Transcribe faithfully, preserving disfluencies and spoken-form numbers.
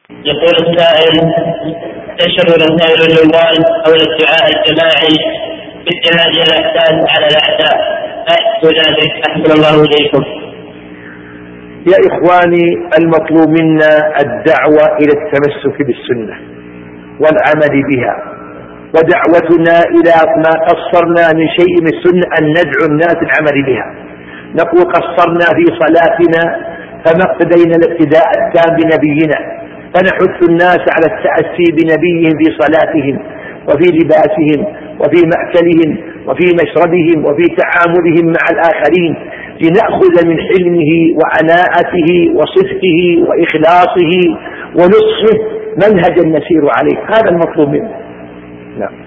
يقول السائل: تنشر رسائل الجوال أو الدعاء الجماعي بالجهاد الأحداث على الأعداء، أحسن ذلك أحسن الله إليكم. يا إخواني، المطلوب منا الدعوة إلى التمسك بالسنة والعمل بها، ودعوتنا إلى ما قصرنا من شيء من السنة أن ندعو الناس العمل بها. نقول قصرنا في صلاتنا فما اقتدينا الابتداء التام بنبينا، فنحث الناس على التأسي بنبيهم في صلاتهم وفي لباسهم وفي مأكلهم وفي مشربهم وفي تعاملهم مع الآخرين، لنأخذ من حلمه وعناءته وصدقه وإخلاصه ونصحه منهجا نسير عليه. هذا المطلوب منه. نعم.